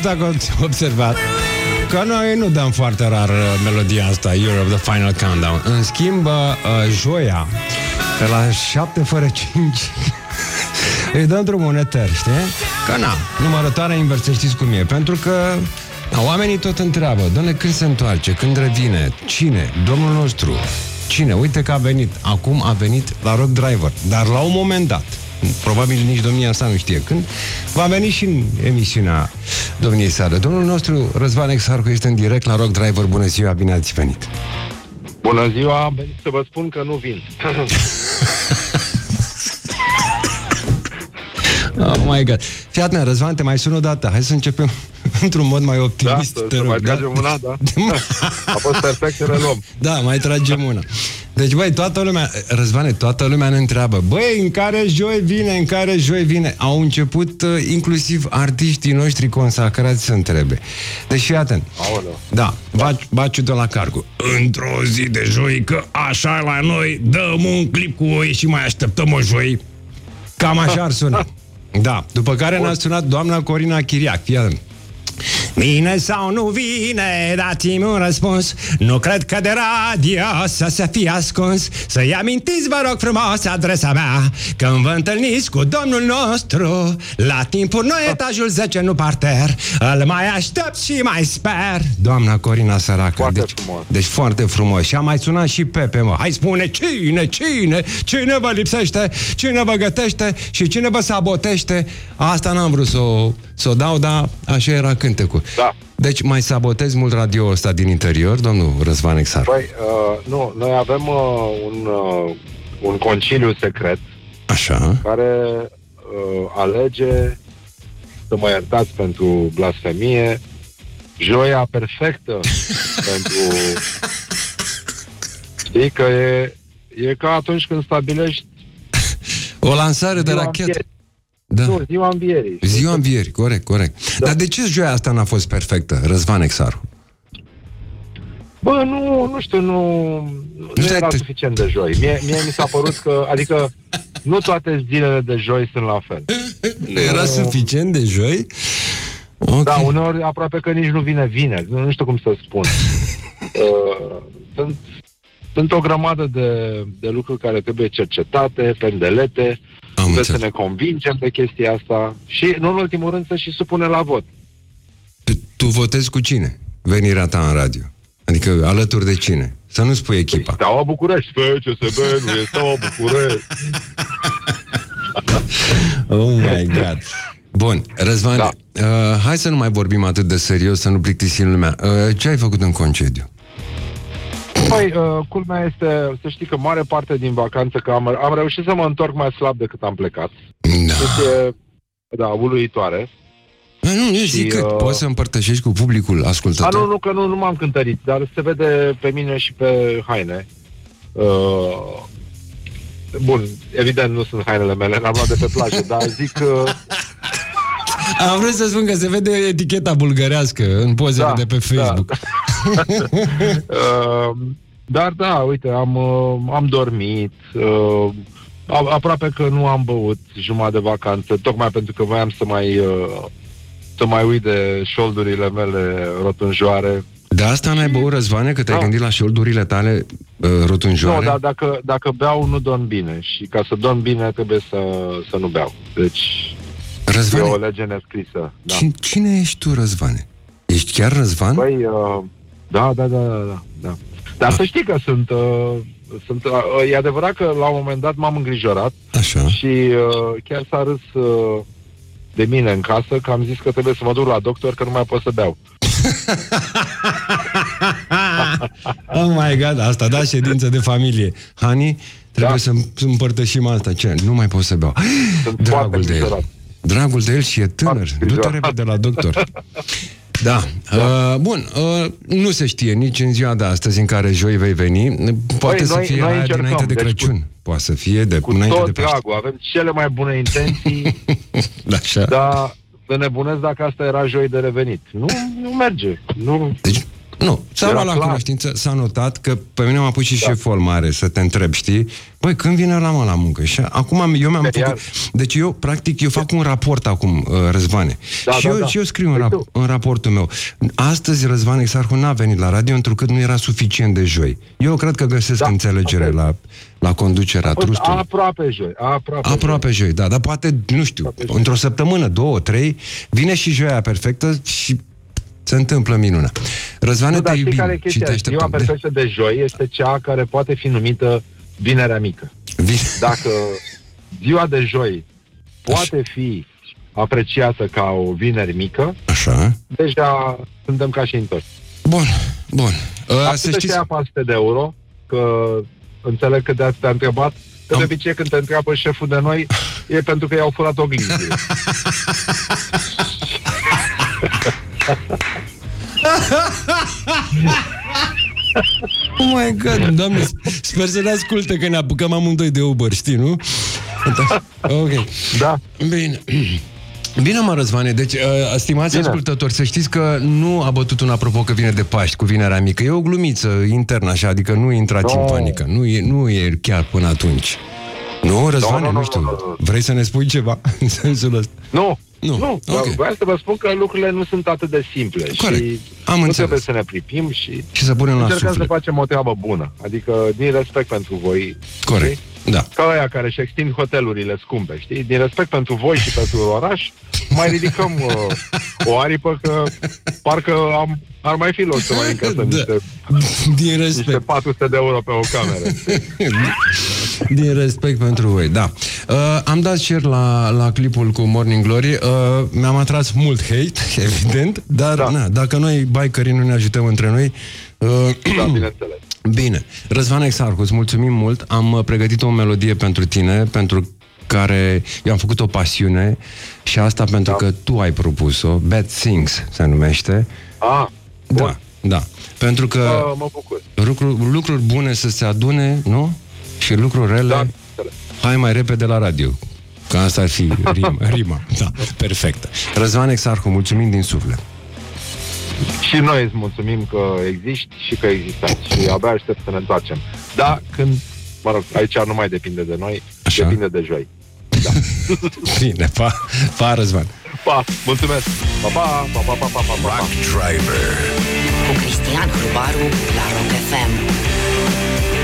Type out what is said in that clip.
dacă ați observat că noi nu dăm foarte rar melodia asta, Year of the Final Countdown. În schimb, joia, pe la 7 fără 5, îi dăm drumul eter, știi? Că na, numărătoarea inversă, știți cum e. Pentru că oamenii tot întreabă, Doamne, când se întoarce, când revine, cine? Domnul nostru. Cine? Uite că a venit. Acum a venit la Rock Driver. Dar la un moment dat, probabil nici domnia sa nu știe când, va veni și în emisiunea domniei sale. Domnul nostru, Răzvan Exarcu, este în direct la Rock Driver. Bună ziua, bine ați venit. Bună ziua, am venit să vă spun că nu vin. Oh my God. Fii atent, Răzvan, te mai sun o dată. Hai să începem într-un mod mai optimist. Da, să mai tragem mâna, da. A fost perfect, să reluăm. Da, mai tragem mâna. Deci, băi, toată lumea, Răzvane, toată lumea ne întreabă, băi, în care joi vine, în care joi vine. Au început inclusiv artiștii noștri consacrați să întrebe. Deci, fii atent. Aoleu. Da, Baciu de la Cargo. Într-o zi de joi, că așa la noi, dăm un clip cu oi și mai așteptăm o joi. Cam așa ar suna. Da, după care ne-a sunat doamna Corina Chiriac. Fii atent. Vine sau nu vine, dați-mi un răspuns. Nu cred că de radio să se fie ascuns. Să-i amintiți, vă rog frumos, adresa mea, când vă întâlniți cu domnul nostru la timpul noi, etajul 10, nu parter. Îl mai aștept și mai sper. Doamna Corina săracă. Foarte frumos. Deci foarte frumos. Și a mai sunat și Pepe, mă. Hai spune, cine vă lipsește, cine vă gătește și cine vă sabotește. Asta n-am vrut să o dau, dar așa era cântecul. Da. Deci mai sabotezi mult radio-ul ăsta din interior, domnul Răzvan Exarcu? Păi, nu, noi avem un conciliu secret. Așa. Care alege, să mă iertați pentru blasfemie, joia perfectă pentru... Știi că e ca atunci când stabilești o lansare de rachetă. Da. Nu, ziua învierii. Ziua învierii, corect. Da. Dar de ce joia asta n-a fost perfectă, Răzvan Exarcu? Bă, nu știu, nu era suficient de joi. Mie mi s-a părut că, adică, nu toate zilele de joi sunt la fel. Nu era suficient de joi? Okay. Da, uneori aproape că nici nu vine vineri. Nu știu cum să spun. Sunt o grămadă de lucruri care trebuie cercetate, pendelete. Trebuie să ne convingem de chestia asta și, în ultimul rând, să și supune la vot. Tu votezi cu cine? Venirea ta în radio? Adică alături de cine? Să nu spui echipa. Steaua București. FCSB, nu e Steaua București. Oh my God. Bun, Răzvan, da. Hai să nu mai vorbim atât de serios, să nu plictisim lumea. Ce ai făcut în concediu? Păi, culmea este, să știi că mare parte din vacanță, că am reușit să mă întorc mai slab decât am plecat. Da, uluitoare. Nu, zic că poți să împărtășești cu publicul ascultător. Nu, că nu m-am cântărit, dar se vede pe mine și pe haine. Bun, evident nu sunt hainele mele, l-am luat de pe plajă, dar zic că... Am vrut să spun că se vede eticheta bulgărească în pozele de pe Facebook. Da. Dar da, uite, am dormit, aproape că nu am băut jumătate de vacanță, tocmai pentru că voiam să mai uit de șoldurile mele rotunjoare. De asta n-ai băut, Răzvane, că te-ai gândit la șoldurile tale rotunjoare? Nu, dar dacă beau, nu dorm bine. Și ca să dorm bine, trebuie să nu beau. Deci, Răzvane, e o lege nescrisă. Da. Cine ești tu, Răzvane? Ești chiar Răzvan? Păi, da. Dar să știi că sunt e adevărat că la un moment dat m-am îngrijorat. Așa. Și chiar s-a râs de mine în casă, că am zis că trebuie să mă duc la doctor, că nu mai pot să beau. Oh my God, asta da, ședință de familie. Hani, trebuie să împărtășim asta. Ce? Nu mai pot să beau. Dragul de el. Dragul de el și e tânăr. Du-te repede la doctor. Da. Bun, nu se știe nici în ziua de astăzi în care joi vei veni. Poate să fie aia dinainte de Crăciun. Poate să fie de înainte de Paște. Dragul, avem cele mai bune intenții. Așa. Dar să nebunesc dacă asta era joi de revenit. Nu merge. Nu. Deci Nu, s-a luat la cunoștință, s-a notat că pe mine m-a pus și șeful mare să te întreb, știi? Băi, când vine la la muncă? Și acum eu mi-am făcut... Deci eu, practic, eu fac un raport acum, Răzvane. Și eu scriu în raportul meu. Astăzi Răzvan Exarhu n-a venit la radio întrucât nu era suficient de joi. Eu cred că găsesc înțelegere la conducerea trustului. Aproape joi, da, dar poate, nu știu, într-o săptămână, 2, 3, vine și joia perfectă și se întâmplă minuna. Răzvane, te iubim și te așteptăm. Ziua perfectă de joi este cea care poate fi numită Vinerea Mică. Dacă ziua de joi poate fi apreciată ca o vineri mică, deja suntem ca și întors. Bun. Să știți... 400 de euro, că înțeleg că de-ați te-a întrebat, că de obicei când te întreabă șeful de noi, e pentru că i-au furat oglinzile. Oh my God, Doamne, sper să ne asculte că ne apucăm amândoi de Uber, știi, nu? Ok. Da. Bine, mă, Răzvane, deci, stimați ascultători, să știți că nu a bătut un apropo că vine de Paști cu Vinerea Mică. E o glumiță internă, așa, adică nu intrați în panică. Nu e chiar până atunci. Nu, Răzvane, nu știu. Vrei să ne spui ceva în sensul ăsta? Nu. Okay. Vreau să vă spun că lucrurile nu sunt atât de simple. Corect. Și nu trebuie să ne pripim și să punem la suflet. Încercăm să facem o treabă bună. Adică din respect pentru voi. Corect. Da. Ca aia care își extind hotelurile scumpe, știi? Din respect pentru voi și pentru oraș, mai ridicăm o aripă că parcă ar mai fi loc să mai încasăm niște 400 de euro pe o cameră. Din respect pentru voi, da. Am dat share la clipul cu Morning Glory. Mi-am atras mult hate, evident, dar dacă noi, bikerii, nu ne ajutăm între noi... bineînțeles. Bine. Răzvan Exarhu, îți mulțumim mult. Am pregătit o melodie pentru tine, pentru care eu am făcut o pasiune și asta pentru că tu ai propus-o. Bad Things se numește. Da. Pentru că mă bucur. Lucruri bune să se adune, nu? Și lucruri rele hai mai repede la radio. Că asta ar fi rima. Da, perfectă. Răzvan Exarhu, mulțumim din suflet. Și noi îți mulțumim că existi și că existați și abia aștept să ne întoarcem. Da, când, aici nu mai depinde de noi, depinde de joi. Da. Bine, pa, Răzvan. Pa, mulțumesc. Pa. Rock Driver cu Cristian Hrubaru la Rock FM.